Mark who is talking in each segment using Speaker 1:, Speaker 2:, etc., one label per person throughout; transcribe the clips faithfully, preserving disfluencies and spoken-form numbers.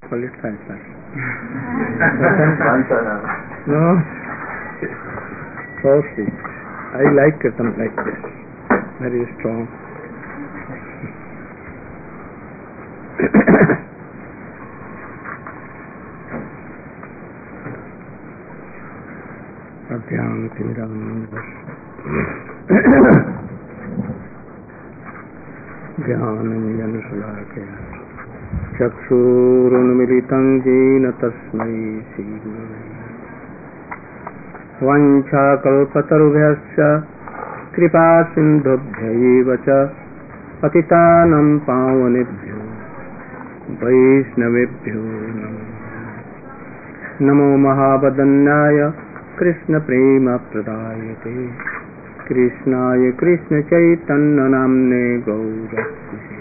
Speaker 1: Call it sulfur.
Speaker 2: Sulfur.
Speaker 1: No. So sweet. I like kirtan like this. Very strong. Abhyam Tiram Jnanam Sulakaya Chakshurunmilitam Jena Tasmai Srimave Vancha Kalpatarubhyasya Kripa Sindhubhya Cha Patitanam Pavanebhyo Vaishnavebhyo Namo Namo Mahabadanyaya Krishna Prema Pradayate Krishnaya Krishna Chaitanya Namne Gaurasya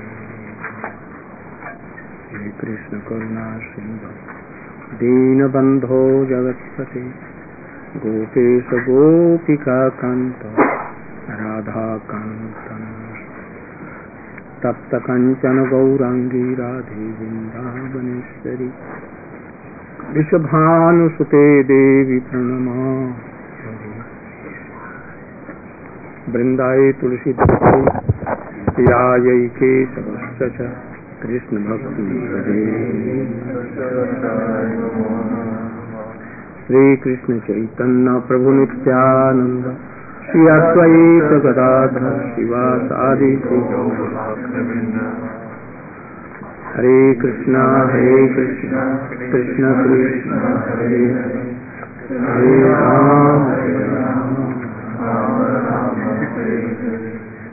Speaker 1: Shri Krishna Karuna Sindhu Deenabandho Jagatpate Gopesha Gopika Kanta Radha Kanta Tapta Kanchana Gaurangi Radhe Vrindavaneshwari Vishabhanu Sute Devi Pranama Brindai Tulsi Dasi Yayai Kesavasya Krishna Bhakti Sri Krishna Chaitanya Prabhu Nityananda Shri Advaita Gadadhara Shiva Sadi Hare Krishna Hare Krishna Krishna Krishna Hare Hare Hare Rama Hare Rama Rama Rama Hare Hare.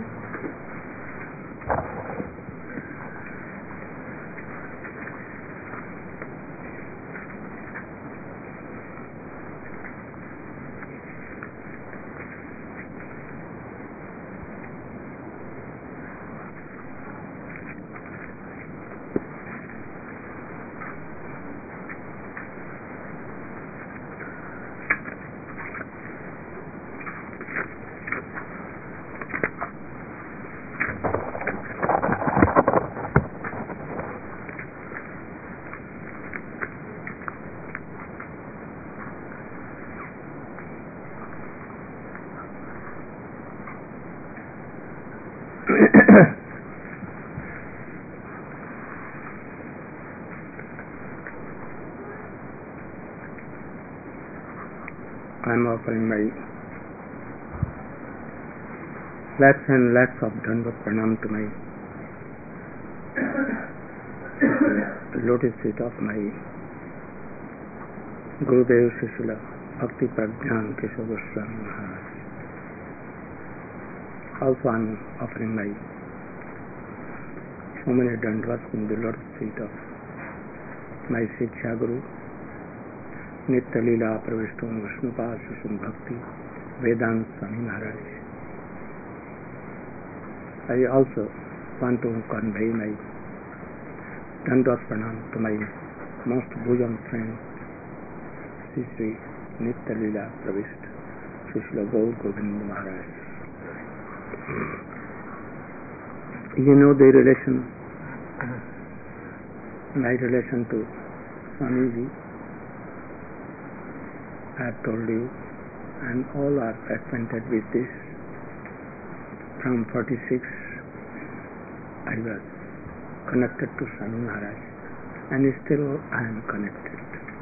Speaker 1: I am offering my lakhs and lakhs of Dandavat Pranam to my lotus feet of my Gurudev Srila Bhakti Prajnan Keshav Goswami Maharaj. Also I am offering my so many Dandavats in the lotus feet of my Shiksha Guru Nitya Leela Pravishtam Vishnupad Shishum Bhakti Vedanta Swami Maharaj. I also want to convey my Dandavat Pranam to my most bosom friend Sri Sri Nitya Leela Pravishta Srila Gaur Govinda Maharaj. You know the relation, my relation to Swamiji. I have told you, and all are acquainted with this. From forty-six, I was connected to Swami Maharaj, and still I am connected.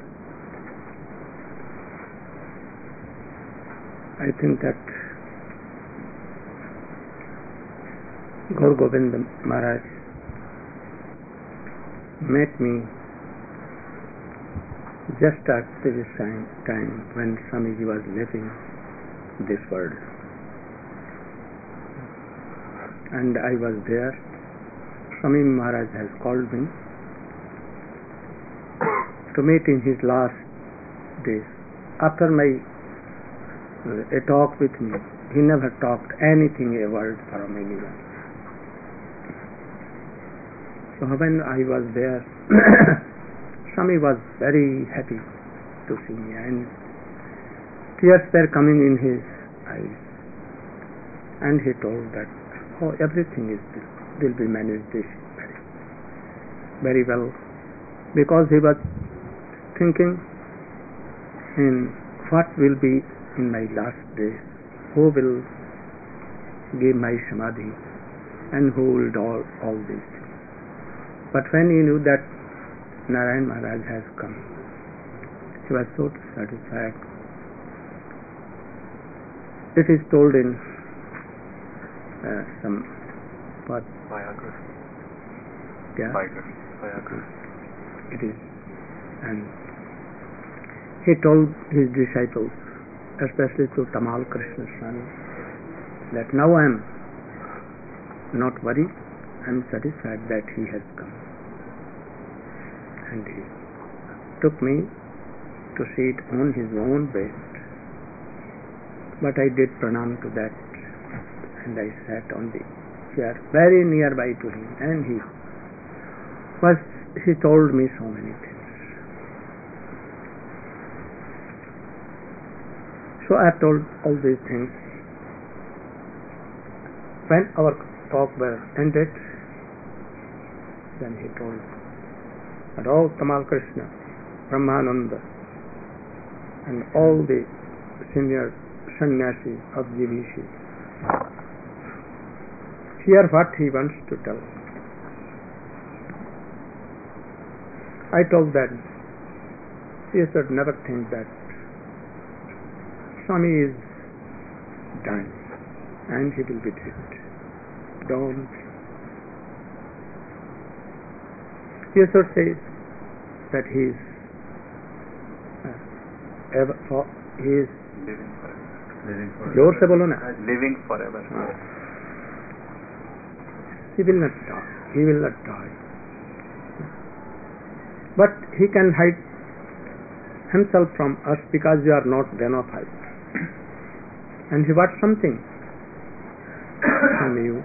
Speaker 1: I think that Gaur Govinda Maharaj met me just at this time, time when Swamiji was leaving this world. And I was there. Swami Maharaj has called me to meet in his last days. After my uh, a talk with me, he never talked anything, a word from anyone. So when I was there, Swami was very happy to see me, and tears were coming in his eyes. And he told that, oh, everything is will be managed very, very well. because he was thinking in what will be in my last days, who will give my samadhi and who will do all, all these things. But when he knew that Narayan Maharaj has come, he was so satisfied. It is told in uh, some what
Speaker 2: biography.
Speaker 1: Yeah,
Speaker 2: biography. biography.
Speaker 1: It is, and he told his disciples, especially to Tamal Krishna Swami, that now I am not worried, I am satisfied that he has come. And he took me to sit on his own bed. But I did pranam to that, and I sat on the chair very nearby to him, and he was, he told me so many things. So I have told all these things. When our talk was ended, then he told that all Tamal Krishna, Brahmananda, and all the senior sannyasis of G B C, hear what he wants to tell. I told that you should never think that Swami is dying and he will be dead. Don't. You should say that he is uh, ever, for, he is
Speaker 2: living forever. Living forever.
Speaker 1: जोर से बोलो ना.
Speaker 2: Living forever.
Speaker 1: He will not die. He will not die. But he can hide himself from us because we are not bona fide. And he wants something from you.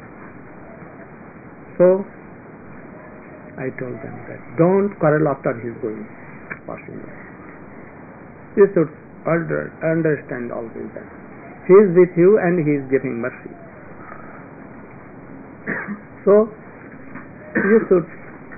Speaker 1: So I told them that don't quarrel after he is going passing away. You should understand always that he is with you and he is giving mercy. So you should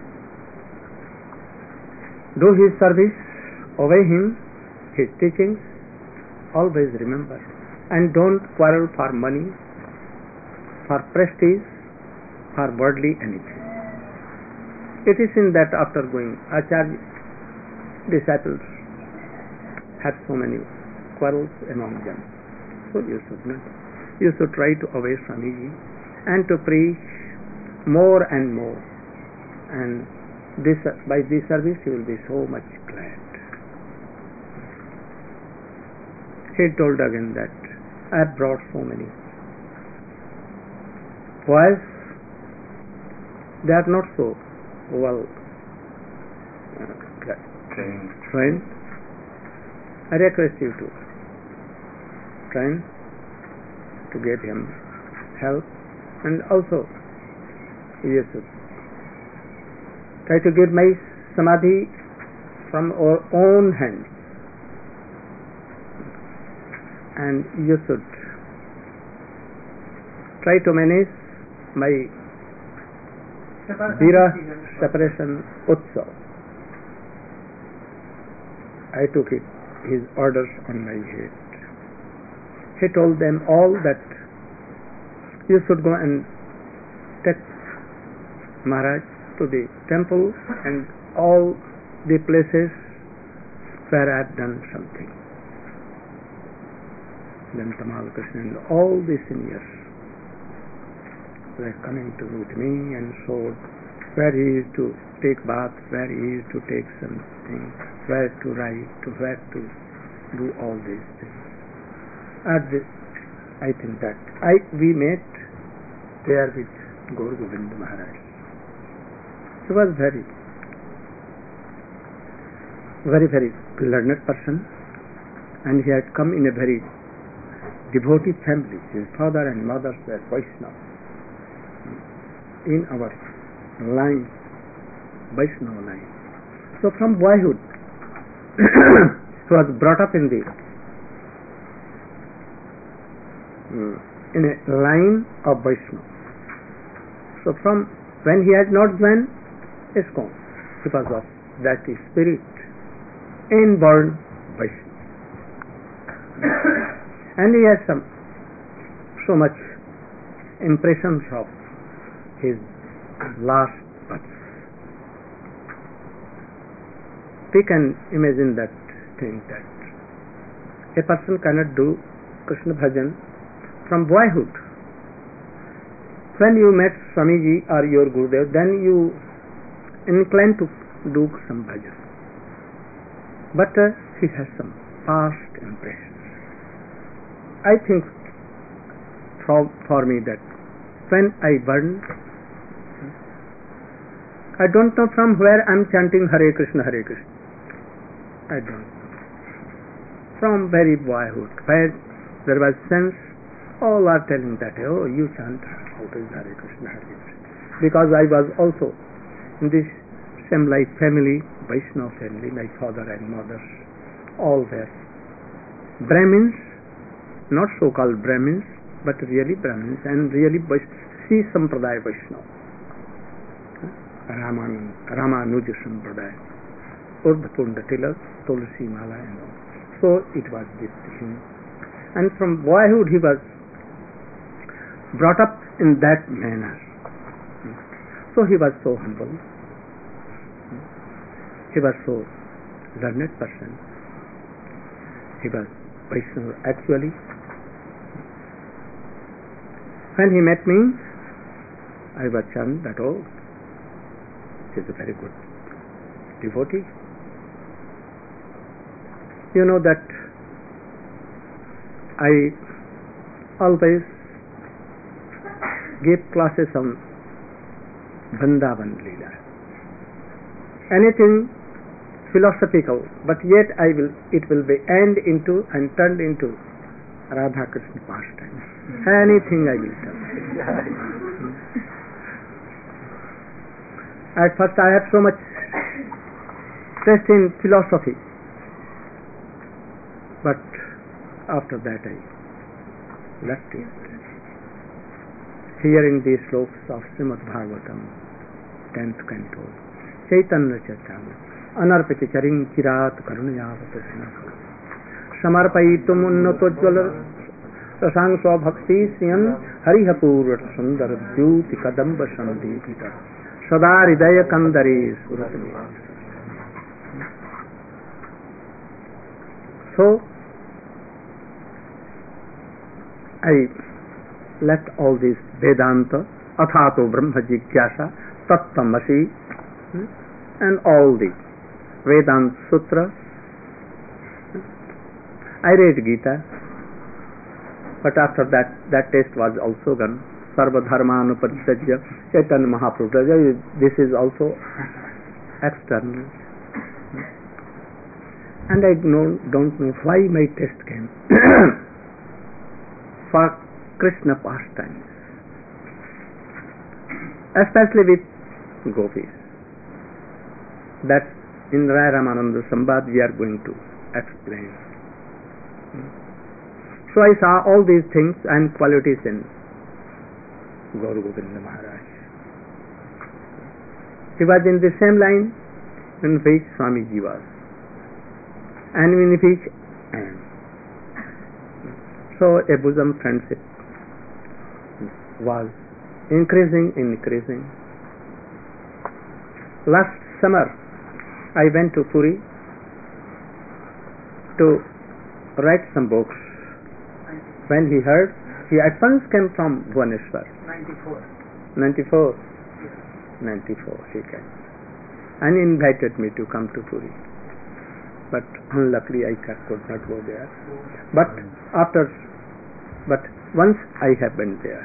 Speaker 1: do his service, obey him, his teachings, always remember, and don't quarrel for money, for prestige, for worldly anything. It is in that after going, Acharya disciples had so many quarrels among them. So you should not. You should try to obey Swamiji and to preach more and more. And this, by this service you will be so much glad. He told again that I have brought so many boys. They are not so well uh,
Speaker 2: trained.
Speaker 1: trained. I request you to train, to get him help, and also you should try to get my samadhi from our own hands, and you should try to manage my Vira separation Utsav. I took it, his orders on my head. He told them all that you should go and take Maharaj to the temple and all the places where I have done something. Then Tamal Krishna and all the seniors were coming to meet me and showed where he is to take bath, where he is to take something, where to write, to where to do all these things. At this, I think that I we met there with Gaur Govind Maharaj. He was very, very, very learned person, and he had come in a very devotee family. His father and mother were Vaishnava. In our line, Vaishnava line. So from boyhood, he was brought up in the in a line of Vaishnava. So from when he had not joined ISKCON, he was that spirit, inborn Vaishnava. And he has some so much impressions of his last birth. We can imagine that thing, that a person cannot do Krishna bhajan from boyhood. When you met Swamiji or your Gurudev, then you incline to do some bhajan. But uh, he has some past impressions. I think for, for me that when I burn, I don't know from where I am chanting Hare Krishna, Hare Krishna. I don't know. From very boyhood, where there was sense, all are telling that, oh, you chant always Hare Krishna, Hare Krishna. Because I was also in this same life family, Vaishnava family, my father and mother, all there. Brahmins, not so-called Brahmins, but really Brahmins, and really Sri Sampradaya Vaishnava. Raman, Ramanuja Sampradaya, Urdhapunda Tilak, Tulsi Mala, and all. So it was this thing. And from boyhood he was brought up in that manner. So he was so humble. He was so learned person. He was Vaishnava actually. When he met me, I was charmed that, oh, he is a very good devotee. You know that I always give classes on Vrindavan Leela. Anything philosophical, but yet I will, it will be end into and turned into Radha Krishna pastime. Anything I will tell. At first I had so much interest in philosophy, but after that I left it. Hearing these slokas of Srimad Bhagavatam, tenth canto, Chaitanya Charitamrita, Anarpiti Charing Chirat Karunayavatasana, Samarpayitum Unnatojjala Rasang Swabhakti Sriyan Harihapurvat Sundar Dhyuti Kadamba Sandipita Sada Hridaya Kandare Suratani. So I left all this Vedanta, Athato Brahma Jigyasa, Tattvamasi, and all the Vedanta Sutra. I read Gita, but after that, that taste was also gone. Sarva Dharmanu Parisajya, Chaitanya Mahaprabhu. This is also external. And I know, don't know why my taste came for Krishna pastimes, especially with gopis. That in Rai Ramananda Sambad we are going to explain. So I saw all these things and qualities in Gaura Govinda Maharaj. He was in the same line in which Swamiji was, and in which I am. So a bosom friendship was increasing, increasing. Last summer, I went to Puri to write some books. When he heard, he at once came from Bhubaneswar.
Speaker 3: ninety-four.
Speaker 1: ninety-four. ninety-four, he came. And invited me to come to Puri. But unluckily I could not go there. But after, but once I have been there.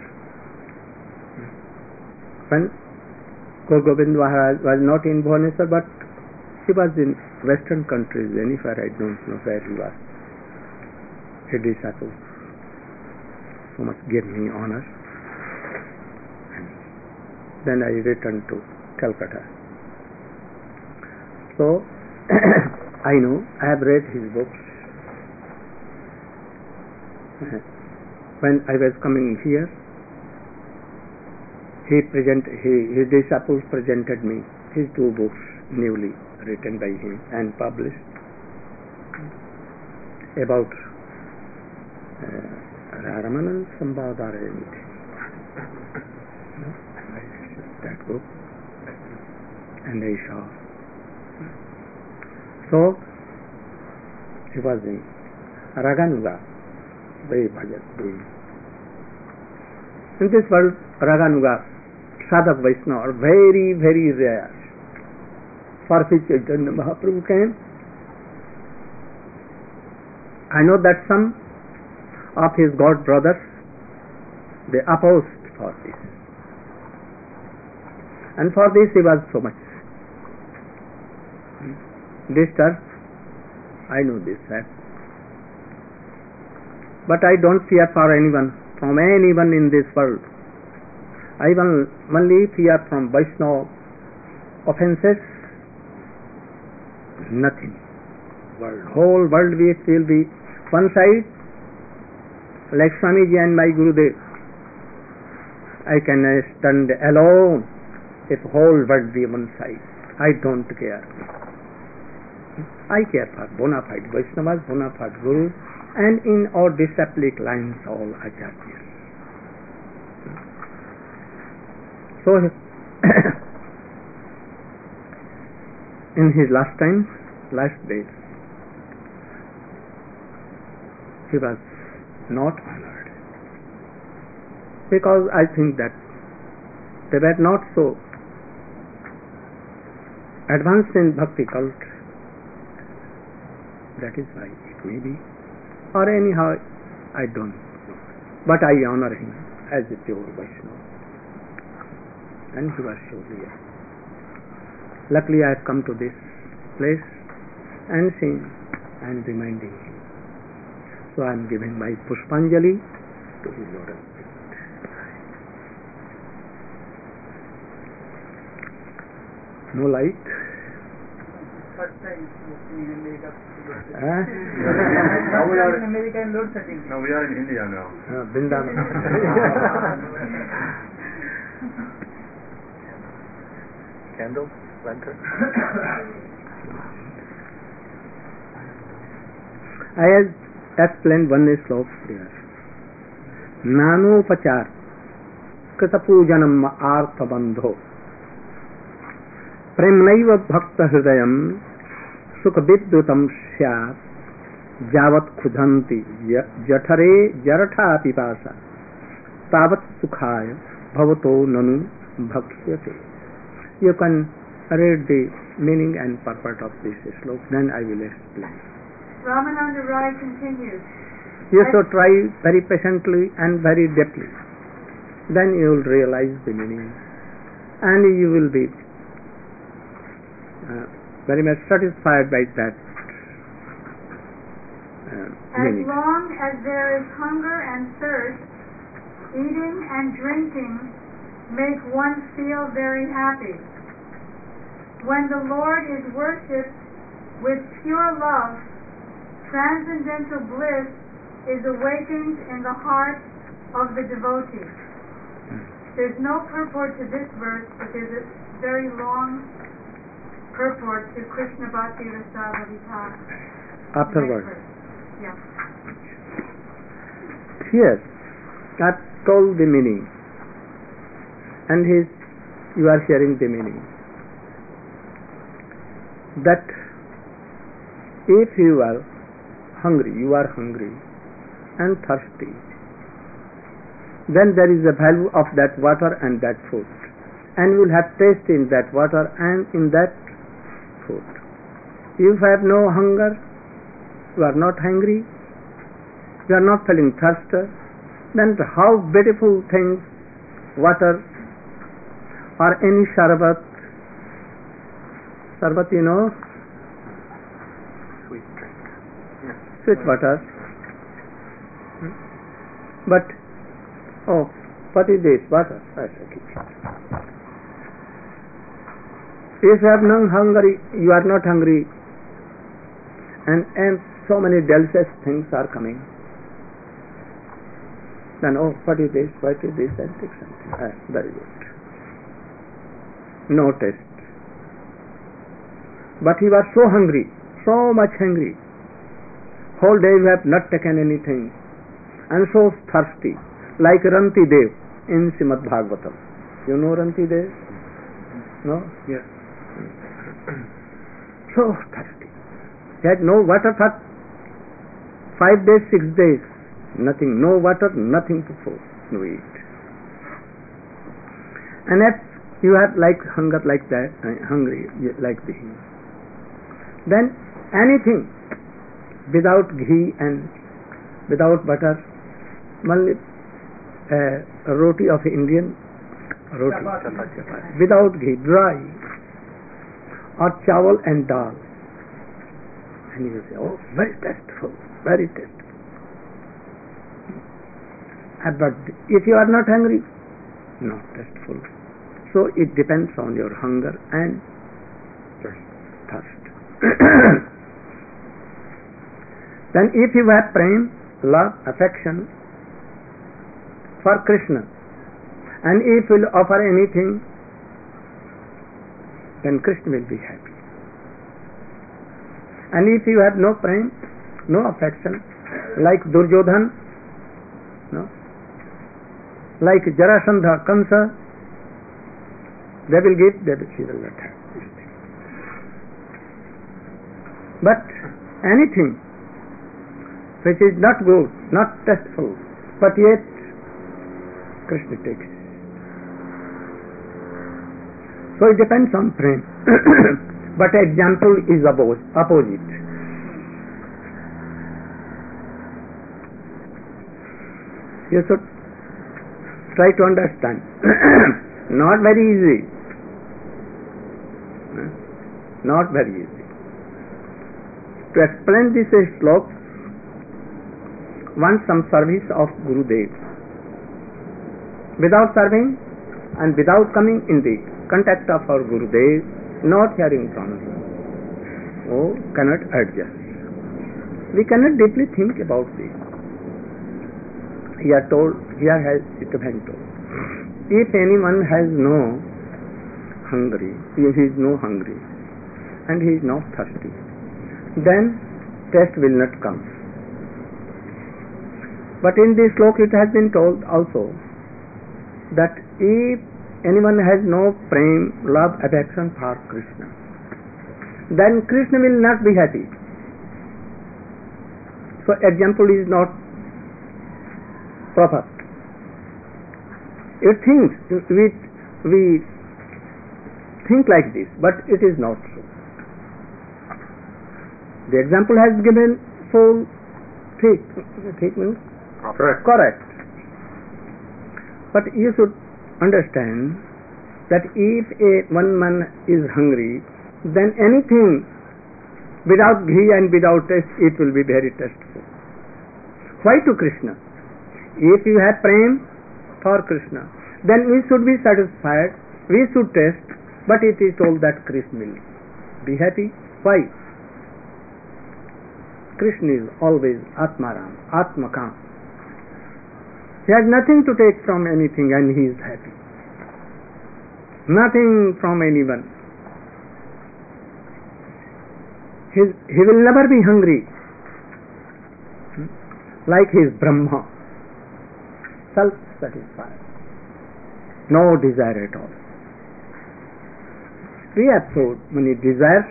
Speaker 1: When Gaura Govinda Maharaj was not in Bhubaneswar, but he was in western countries, anywhere, I don't know where he was. A disciple. So much gave me honor. And then I returned to Calcutta. So, I know, I have read his books. When I was coming here, he present, he, his disciples presented me his two books newly written by him and published about uh, Ramanan Sambad or anything. No? That book. And I saw. So he was in Raganuga, very bhajan doing. In this world, Raganuga, Sadhak Vaishnava are very, very rare. For which Chaitanya Mahaprabhu came. I know that some of his god brothers, they opposed for this. And for this he was so much disturbed. I know this fact. But I don't fear for anyone, from anyone in this world. I will only fear from Vaishnava offenses. Nothing. World, whole world will be one side, like Swamiji and my Gurudev. I can stand alone if whole world be one side. I don't care. I care for bona fide Vaishnavas, bona fide Gurus, and in our disciplic lines all Acharyas. So, in his last time, last days, he was not honored. Because I think that they were not so advanced in bhakti cult. That is why it may be. Or anyhow, I don't know. But I honor him as a pure Vaishnava. And he was so real. Luckily I have come to this place and seen and reminding him. So I am giving my Pushpanjali to his lotus feet. No light?
Speaker 3: First time in America.
Speaker 1: Huh?
Speaker 2: Now we are
Speaker 3: in America and load setting.
Speaker 2: now we are in India now.
Speaker 1: Uh, Vrindavan.
Speaker 2: Candle, lantern.
Speaker 1: I have explained one slok here. Nanopachar Kritapujanam Artha Bandho Premnaiva Bhakta Hridayam Sukhaviddutam Syat Javat Khudhanti Jathare Jaratha Pipasa Tavat Sukhaya Bhavato Nanu Bhaksyate. You can read the meaning and purport of this slok, then I will explain.
Speaker 4: Ramananda Rai continues.
Speaker 1: You should try very patiently and very deeply. Then you will realize the meaning and you will be uh, very much satisfied by that uh,
Speaker 4: As
Speaker 1: meaning.
Speaker 4: long as there is hunger and thirst, eating and drinking make one feel very happy. When the Lord is worshipped with pure love, transcendental bliss is awakened in the heart of the devotee. There's no purport to this verse, but there's a very long purport to Krishna Bhakti Rasa Vita.
Speaker 1: Afterward.
Speaker 4: Yeah.
Speaker 1: Here, I've told the meaning, and his, you are hearing the meaning. That if you are hungry, you are hungry and thirsty, then there is a value of that water and that food, and you will have taste in that water and in that food. If you have no hunger, you are not hungry, you are not feeling thirst, then how beautiful things water or any sharbat, sharbat you know,
Speaker 2: Sweet drink. Yeah.
Speaker 1: sweet water. But, oh, what is this water? I shall keep it. If you have no hunger, you are not hungry, and, and so many delicious things are coming, then, oh, what is this, what is this, and take something. Ah, very good. No taste. but he was so hungry, so much hungry. Whole day you have not taken anything, and so thirsty, like Ranti Dev in Srimad Bhagavatam. You know Ranti Dev? No?
Speaker 2: Yes.
Speaker 1: So thirsty. He had no water for five days, six days. Nothing, no water, nothing to food, no eat. And if you have like hunger like that, uh, hungry like this, then anything without ghee and without butter, only uh, a roti of Indian roti,
Speaker 3: Chapati.
Speaker 1: without ghee, dry, or chawal and dal. And you say, oh, very tasteful, very tasteful. Uh, but if you are not hungry, not tasteful. So it depends on your hunger and thirst. Then if you have prem, love, affection for Krishna, and if you will offer anything, then Krishna will be happy. And if you have no prem, no affection, like Duryodhan, no, like Jarasandha, Kamsa, they will give, they will, she will not have. But anything which is not good, not tasteful, but yet Krishna takes. So it depends on prem. But example is opposite. You should try to understand. Not very easy. Not very easy. To explain this slok, want some service of Gurudev. Without serving and without coming in the contact of our Gurudev, not hearing from him, oh, cannot adjust. We cannot deeply think about this. Here told, here has it been told. If anyone has no hungry, if he is no hungry, and he is not thirsty, then taste will not come. But in this slok it has been told also that if anyone has no prem, love, affection for Krishna, then Krishna will not be happy. So example is not proper. It thinks, we, we think like this, but it is not true. The example has given so thick, thick means
Speaker 2: Correct.
Speaker 1: correct. But you should understand that if a one man is hungry, then anything without ghee and without taste, it will be very tasteful. Why to Krishna? If you have prem for Krishna, then we should be satisfied, we should taste, but it is told that Krishna will be happy. Why? Krishna is always Atmaram, Atmakam. He has nothing to take from anything and he is happy. Nothing from anyone. His, he will never be hungry. Like his Brahma. Self-satisfied. No desire at all. We have so many desires.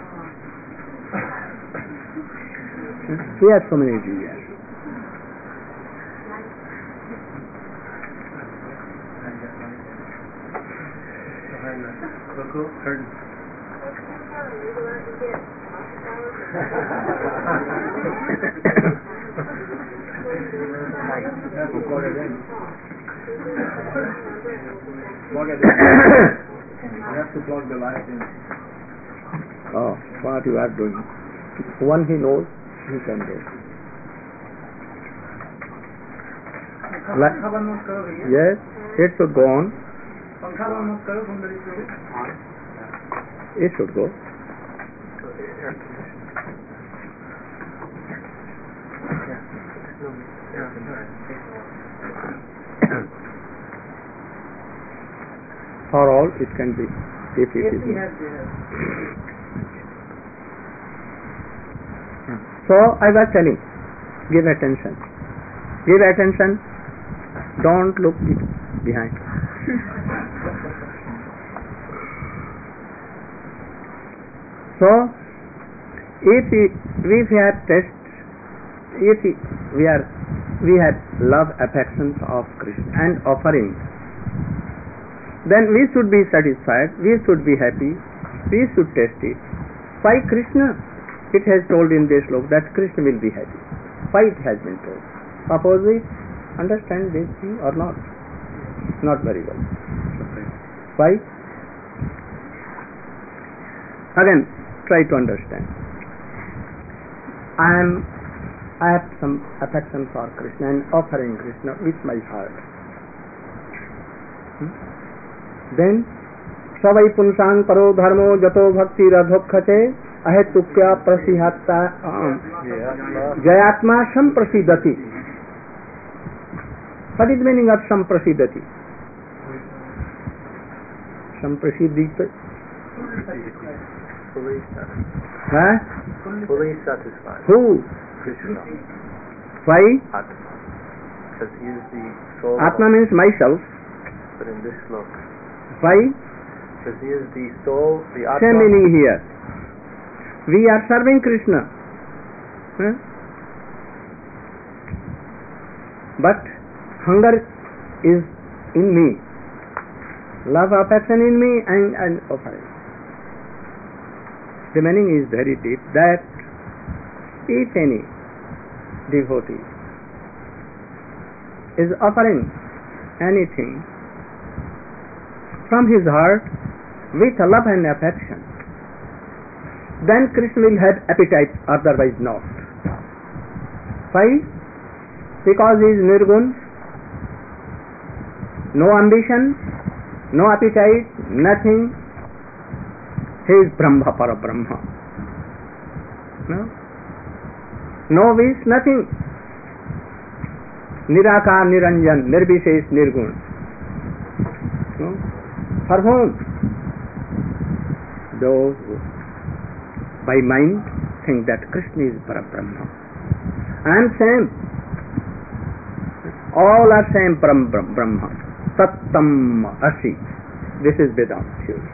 Speaker 1: We have so many desires.
Speaker 2: Plug the light in.
Speaker 1: Oh, what you are doing. One he knows, he can do.
Speaker 3: पंखा बंद मत करो भैया
Speaker 1: Yes, it should go on.
Speaker 3: पंखा बंद मत करो सुंदरी से
Speaker 1: It should go. For all it can be, if it
Speaker 3: yes
Speaker 1: is
Speaker 3: he
Speaker 1: not.
Speaker 3: has there
Speaker 1: So I was telling, give attention. Give attention. Don't look behind. So, if we, if we have tests, if we, we are, we have love, affections of Krishna and offering, then we should be satisfied. We should be happy. We should taste it. Why Krishna? It has told in this sloka that Krishna will be happy. Why it has been told? Opposite, understand this thing or not? Not very well. Why? Again, try to understand. I am, I have some affection for Krishna and offering Krishna with my heart. Hmm? Then, savai punsang paro dharmo jato bhakti radhokhate ahetukya prasihatta jayatma samprasidati. What is the meaning of samprasidati? Samprasidati.
Speaker 2: Fully satisfied.
Speaker 1: Huh?
Speaker 2: Fully satisfied.
Speaker 1: Who?
Speaker 2: Krishna.
Speaker 1: Why?
Speaker 2: Atma. Because he is the soul.
Speaker 1: Atma means myself.
Speaker 2: But in this sloka.
Speaker 1: Why?
Speaker 2: Because he is the soul, the Atma.
Speaker 1: Same meaning here. We are serving Krishna. Huh? But hunger is in me. Love, affection in me and, and offering. The meaning is very deep that if any devotee is offering anything from his heart with love and affection, then Krishna will have appetite, otherwise not. Why? Because he is nirgun, no ambition, no appetite, nothing. He is Brahma, para Brahma. No? No wish, nothing. Nirakar, Niranjan, Nirvishesh, Nirgun. No? For whom? Those who by mind think that Krishna is para Brahma. I am same. All are same Brahm, Brahma. Tattam Asi. This is Vedanta theory.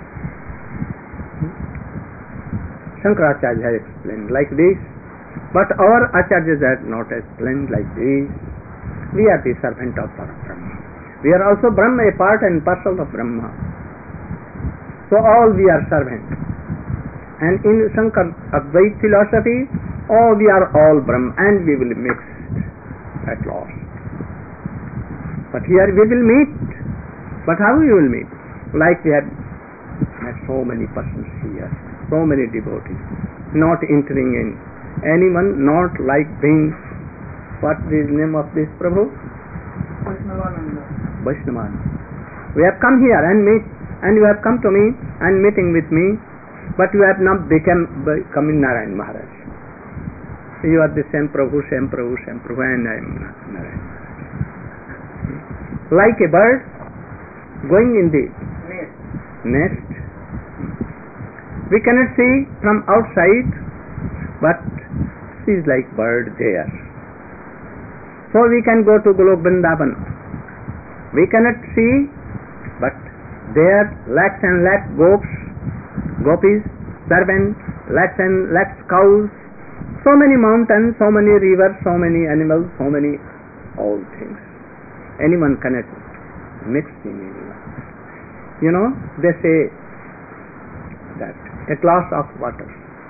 Speaker 1: Shankaracharya has explained like this, but our Acharyas have not explained like this. We are the servant of Brahma. We are also Brahma, a part and parcel of Brahma. So all we are servants. And in Shankar Advaita philosophy, oh, we are all Brahma and we will mix at last. But here we will meet. But how we will meet? Like we have met so many persons here, so many devotees, not entering in. Anyone not like being, what is the name of this Prabhu?
Speaker 3: Vaishnavananda.
Speaker 1: Vaishnavananda. We have come here and meet, and you have come to me and meeting with me, but you have not become becoming Narayan Maharaj. You are the same Prabhu, same Prabhu, same Prabhu, and I am Narayan. Like a bird going in the
Speaker 3: Nest.
Speaker 1: nest. We cannot see from outside, but she is like bird there. So we can go to Golok Vrindavan. We cannot see, but there lakhs and lakhs gopis, gopis, servants, lakhs and lakhs cows, so many mountains, so many rivers, so many animals, so many all things. Anyone cannot mix in anyone. You know, they say that a glass of water.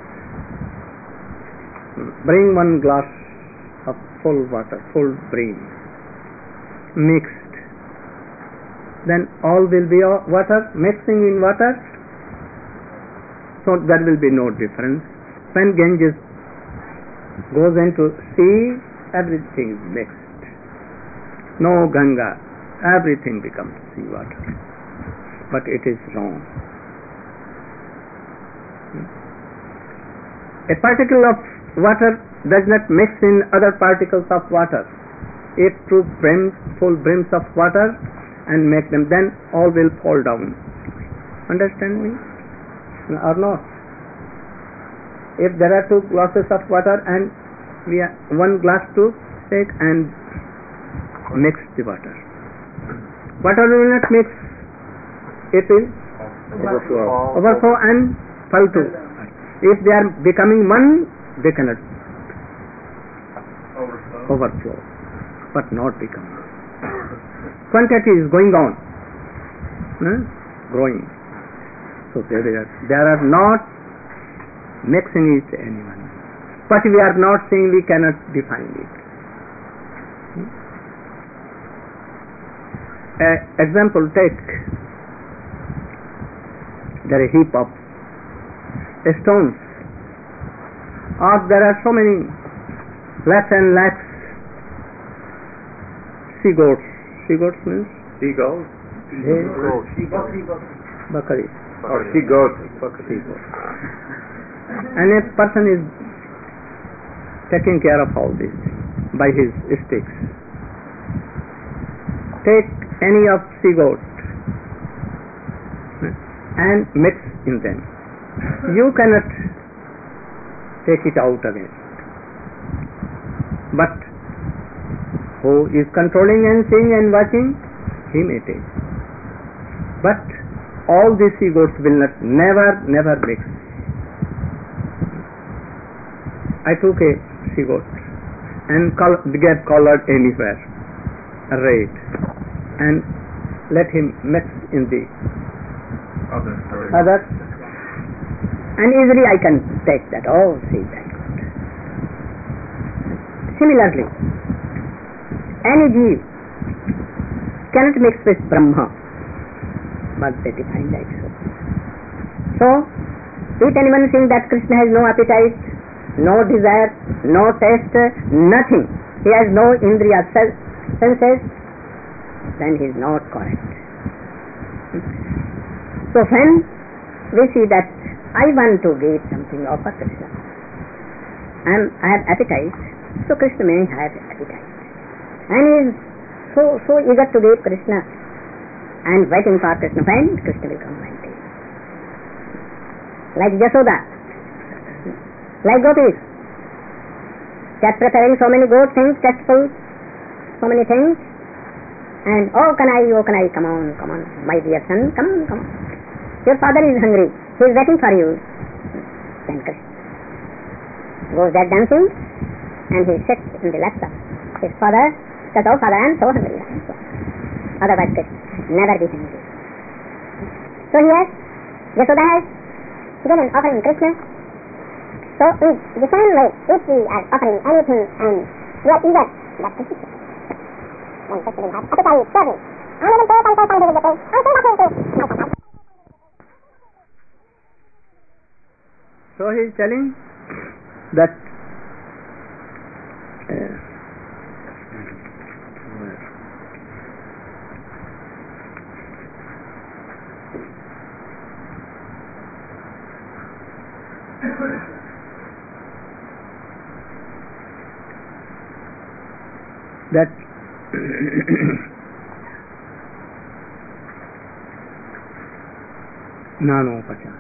Speaker 1: Bring one glass of full water, full brim, mixed. Then all will be water, mixing in water. So there will be no difference. When Ganges goes into sea, everything is mixed. No Ganga, everything becomes sea water. But it is wrong. A particle of water does not mix in other particles of water. If two brims, full brims of water and make them, then all will fall down. Understand me? Or not? If there are two glasses of water and we are one glass to take and mix the water. Water will not mix, it will
Speaker 2: Overflow.
Speaker 1: overflow and fall to. If they are becoming one, they cannot
Speaker 3: Overflow.
Speaker 1: overflow, but not become. Quantity is going on, huh? growing. So there are, there are not mixing it anyone. But we are not saying we cannot define it. Hmm? Uh, example, take there are a heap of stones, or there are so many lakhs and lakhs sea goats. Sea goats means
Speaker 2: Seagulls?
Speaker 1: they
Speaker 2: Goats.
Speaker 3: Bakri, bakri.
Speaker 1: bakari.
Speaker 2: Or sea goats.
Speaker 1: Sea goats. And a person is taking care of all this by his sticks. Take any of sea goats and mix in them. You cannot take it out again. But who is controlling and seeing and watching, he may take. But all these sea goats will not, never, never mix. I took a sea goat and col- get colored anywhere, red, and let him mix in the
Speaker 3: Other story.
Speaker 1: other, and easily I can take that. Oh, see that. Similarly, any jeev cannot mix with Brahma, but they define like so. So, if anyone thinks that Krishna has no appetite, no desire, no taste, nothing, he has no indriya senses, then he is not correct. So when we see that I want to give something of Krishna, and I have appetite, so Krishna may have appetite, and he is so so eager to give Krishna, and waiting for Krishna. When Krishna will come one day, like Jasoda, like gopis, just preparing so many good things, tasteful, so many things, and oh can I, oh can I, come on, come on, my dear son, come on, come on. Your father is hungry, he is waiting for you. Then Krishna goes there dancing, and he sits in the lap of his father, says, oh father, I am so hungry. I am so hungry. Otherwise Krishna never be hungry. So here, Yashoda has given offering Krishna. So in the same way, if we are offering anything and we are eager, that Krishna, then Krishna will have appetite, serving. And we will take and take and we will take, and say nothing to my father. So he is telling that uh, that Nanopachana.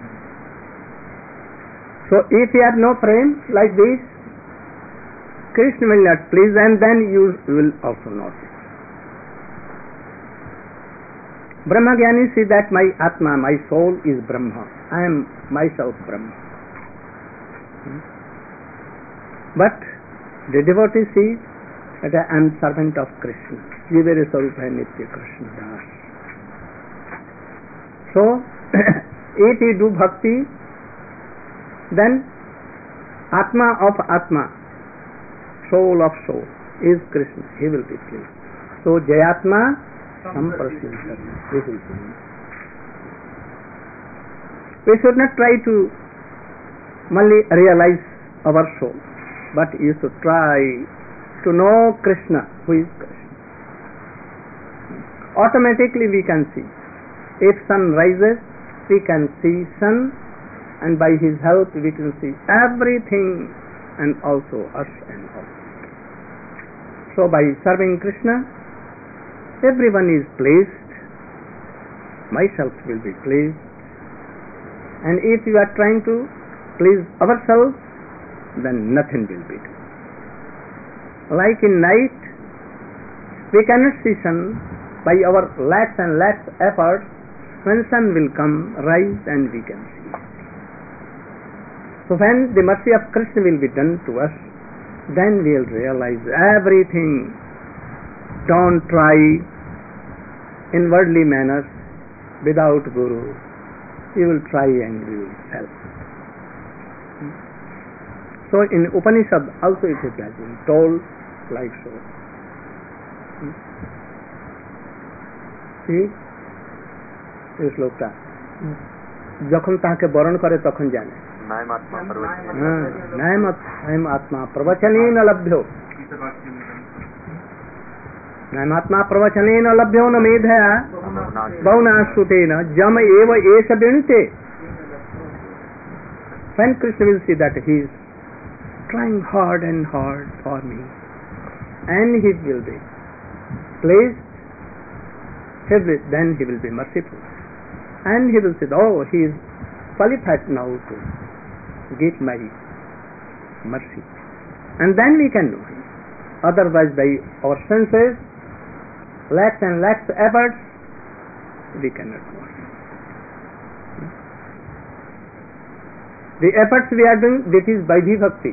Speaker 1: So if you have no prem like this, Krishna will not please, and then you will also not. Brahma Jnani see that my Atma, my soul is Brahma. I am myself Brahma. Hmm? But the devotee sees that I am servant of Krishna. Jivere Sarupa Nitya Krishna Das. So, if you do bhakti, then Atma of Atma, soul of soul, is Krishna. He will be pleased. So, Jayatma Samprasya. He will be pleased. We should not try to only realize our soul, but you should try to know Krishna, who is Krishna. Automatically we can see. If sun rises, we can see sun, and by his help we can see everything, and also us and all. So by serving Krishna, everyone is pleased. Myself will be pleased. And if you are trying to please ourselves, then nothing will be done. Like in night, we cannot see sun by our lakhs and lakhs efforts. When sun will come, rise, and we can see. So when the mercy of Krishna will be done to us, then we will realize everything. Don't try in worldly manners without Guru. You will try and you will fail. So in Upanishad also it has been told like so. See, this শ্লোকটা যখন তাকে বরণ করে তখন জানে নায়ম আত্মা প্রবচনেন লভ্যো নায়মাত্মা প্রবচনেন লভ্যো ন মেধয়া বহুনা শ্রুতেন জম এব এষ বিণতে. When Krishna will see that he is trying hard and hard for me, and he will be pleased, he will, then he will be merciful, and he will say, oh, he is qualified now to give my mercy, and then we can know him. Otherwise, by our senses, lakhs and lakhs efforts, we cannot know him. The efforts we are doing, that is Vaidhi Bhakti.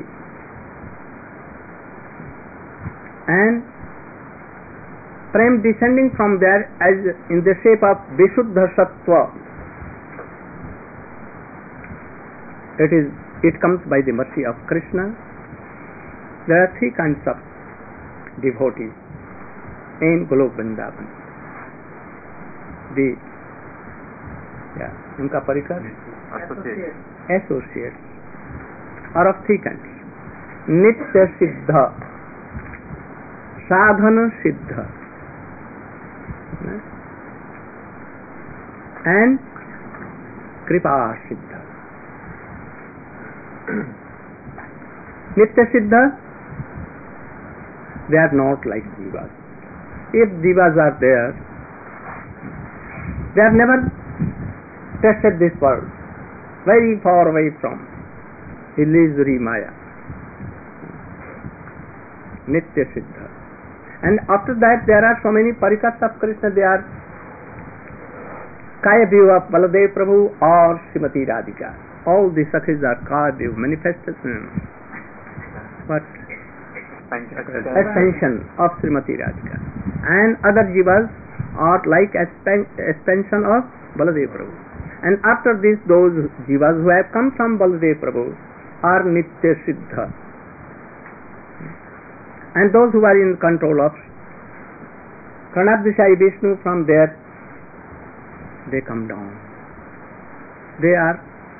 Speaker 1: And Prem descending from there as in the shape of Vishuddha Sattva. It is, it comes by the mercy of Krishna. There are three kinds of devotees in Golok Vrindavan. The, yeah, unka parikar?
Speaker 3: Associate.
Speaker 1: Associates are of three kinds. Nitya Siddha, Sadhana Siddha, and Kripa Siddha. Nitya Siddha, they are not like Jivas. If Jivas are there, they have never tested this world. Very far away from illusory Maya. Nitya Siddha. And after that there are so many parikats of Krishna. They are Kaya view of Baladev Prabhu or Srimati Radhika. All the Sakhis are Kaya view, manifestations. What? Expansion of Srimati Radhika. And other Jivas are like expansion of Baladev Prabhu. And after this, those Jivas who have come from Baladev Prabhu are Nitya Siddha. And those who are in control of Karnadvishai Vishnu, from there they come down. They are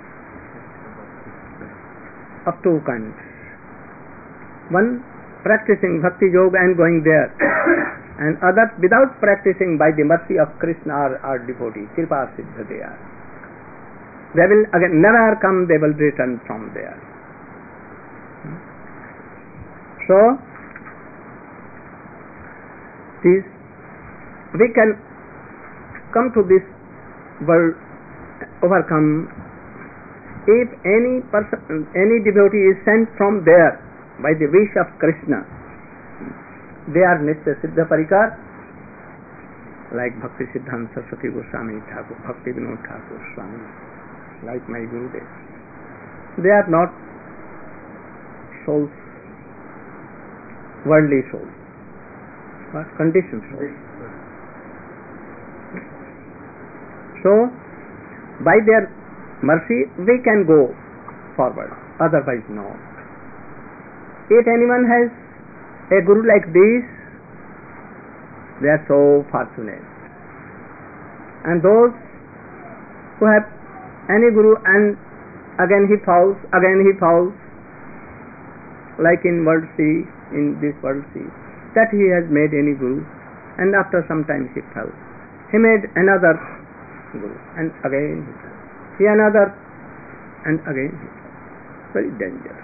Speaker 1: of two kinds. One practicing Bhakti Yoga and going there, and others without practicing, by the mercy of Krishna are, are devotees. Kripa Siddha they are. They will again never come, they will return from there. So, this, we can come to this world, overcome, if any person, any devotee is sent from there by the wish of Krishna. They are Nitya Siddha Parikar, like Bhakti Siddhanta Saraswati Goswami Thakur, Bhakti Vinod Thakur Swami, like my Gurudev. They are not souls, worldly souls, but conditioned souls. So, by their mercy, we can go forward, otherwise no. If anyone has a Guru like this, they are so fortunate. And those who have any Guru and again he falls, again he falls, like in world sea, in this world sea, that he has made any Guru, and after some time he fell. He made another Guru, and again he fell. He another, and again he fell. Very dangerous.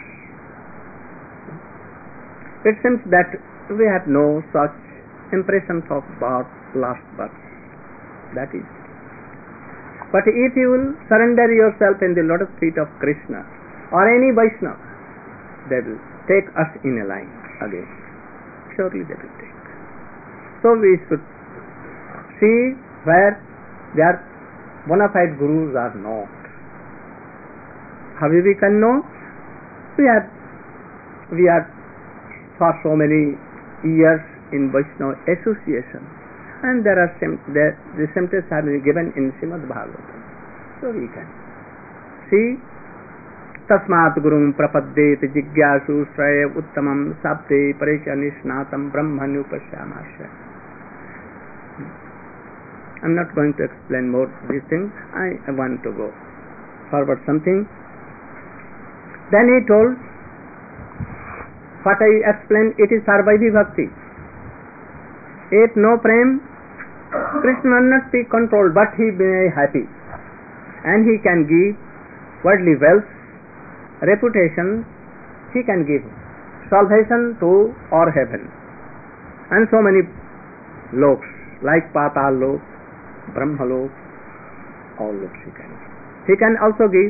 Speaker 1: It seems that we have no such impressions of birth, last birth. That is. But if you will surrender yourself in the lotus feet of Krishna or any Vaishnava, they will take us in a line again. surely they will take. So we should see where their bona fide gurus are not. How we can know? We are we are for so many years in Vaishnava association, and there are some the, the symptoms are given in Srimad Bhagavatam. So we can see. Tasmat gurum prapaddeti jigyasu shraya uttamam sapte parecha nishnatam brahmanyupasyamasya. I'm not going to explain more these things. I, I want to go forward something. Then he told, what I explained, it is Sarvaidhi Bhakti. If no prem, Krishna will not be controlled, but he may be happy. And he can give worldly wealth, reputation, he can give salvation to or heaven. And so many loks, like Patal lok, Brahma lok, all loks he can give. He can also give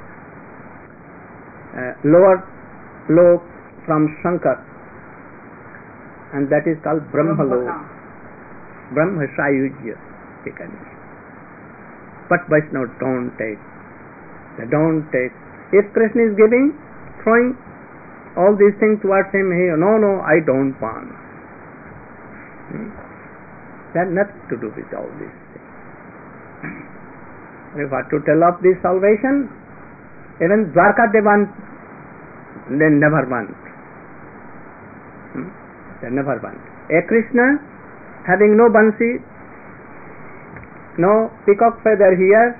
Speaker 1: uh, lower lok from Shankar, and that is called Brahma lok. Brahma Sayujya he can give. But Vaishnava don't take. They don't take. If Krishna is giving, throwing all these things towards him, he, no, no, I don't want. Hmm? They have nothing to do with all these things. If I to tell of this salvation, even Dwarka they want, they never want. Hmm? They never want. A Krishna having no bansi, no peacock feather here,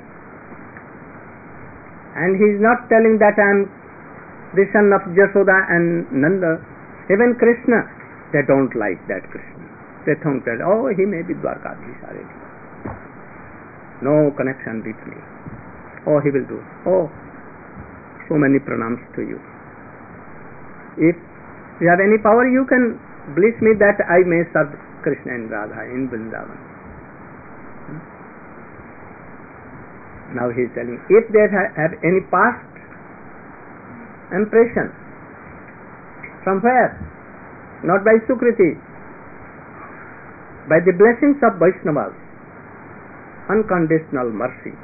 Speaker 1: and he is not telling that I am the son of Jashoda and Nanda. Even Krishna, they don't like that Krishna. They think that, oh, he may be Dwarkadhish already. No connection with me. Oh, he will do. Oh, so many pranams to you. If you have any power, you can bless me that I may serve Krishna and Radha in Vrindavan. Now he is telling, if they have any past impression, from where? Not by Sukriti, by the blessings of Vaishnavas, unconditional mercy.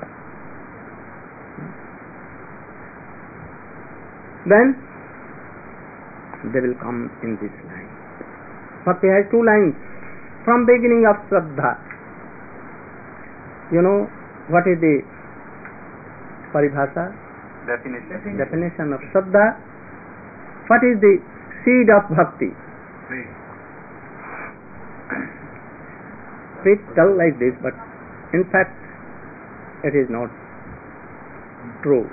Speaker 1: Then they will come in this line. Bhakti has two lines. From beginning of Shraddha, you know what is the Paribhasa?
Speaker 2: Definition.
Speaker 1: Definition of Shraddha. What is the seed of Bhakti? We tell like this, but in fact it is not true.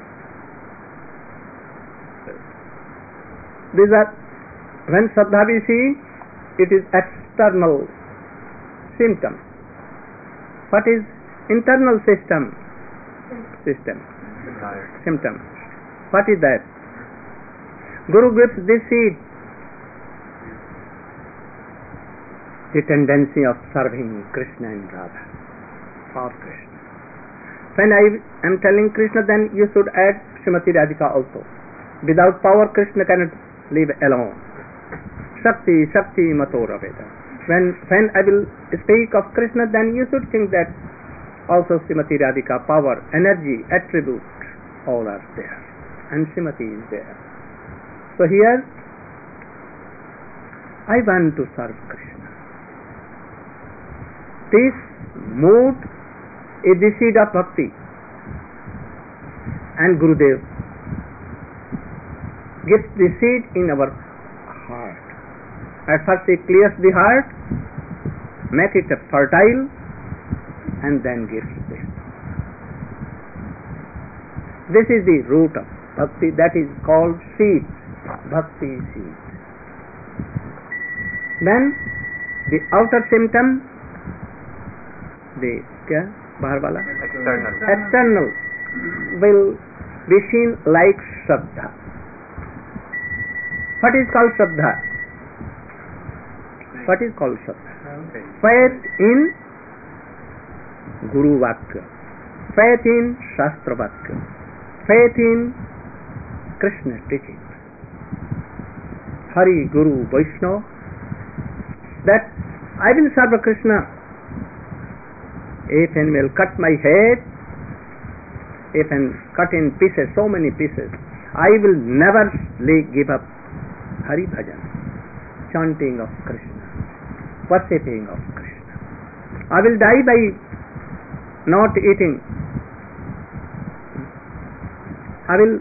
Speaker 1: These are, when Shraddha we see, it is external symptom. What is internal system? System. Symptom. What is that? Guru gives this seed, the tendency of serving Krishna and Radha, for Krishna. When I am telling Krishna, then you should add Srimati Radhika also. Without power, Krishna cannot live alone. Shakti, Shakti, Matora Veda. When, when I will speak of Krishna, then you should think that also Srimati Radhika, power, energy, attributes, all are there. And Srimati is there. So here, I want to serve Krishna. This mood is the seed of bhakti. And Gurudev gives the seed in our heart. At first he clears the heart, make it fertile, and then gives this. This is the root of bhakti, that is called seed, bhakti seed. Then the outer symptom, the kya, bahar wala?
Speaker 2: External.
Speaker 1: External will be seen like Shraddha. What is called Shraddha? What is called Shraddha? Faith in Guru Vakya, faith in Shastra Vakya, faith in Krishna teaching. Hari, Guru, Vaishnava, that I will serve Krishna. If and will cut my head, if and cut in pieces, so many pieces, I will never give up Hari Bhajan, chanting of Krishna, worshipping of Krishna. I will die by not eating. I will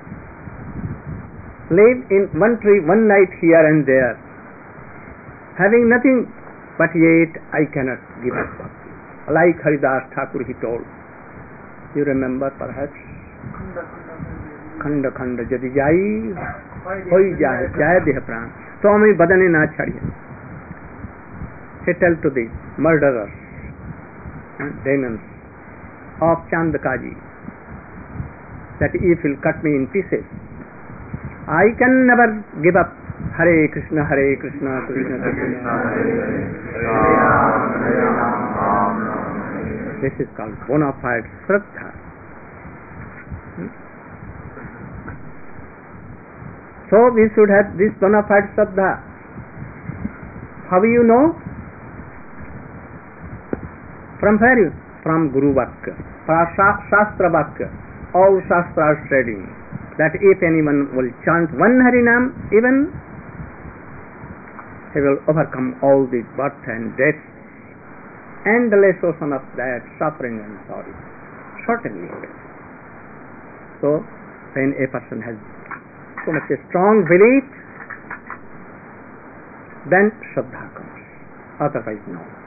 Speaker 1: live in one tree one night here and there, having nothing, but yet I cannot give up. Like Haridas Thakur he told. You remember perhaps? Khanda khanda jadi jai hoi jaye jaye deh pran swami badane na chhadiye. He tell to the murderers and demons of Chandakaji that if you cut me in pieces, I can never give up. Hare Krishna, Hare Krishna, Krishna Krishna. This is called bona fide Shraddha. Hmm? So we should have this bona fide Shraddha. How do you know? From where you? From Guru Vakya, Shastra Vakya. All Shastras stating that if anyone will chant one Harinam, even he will overcome all the birth and death, endless ocean of that suffering and sorrow. Certainly. So, when a person has so much a strong belief, then Shraddha comes. Otherwise, no.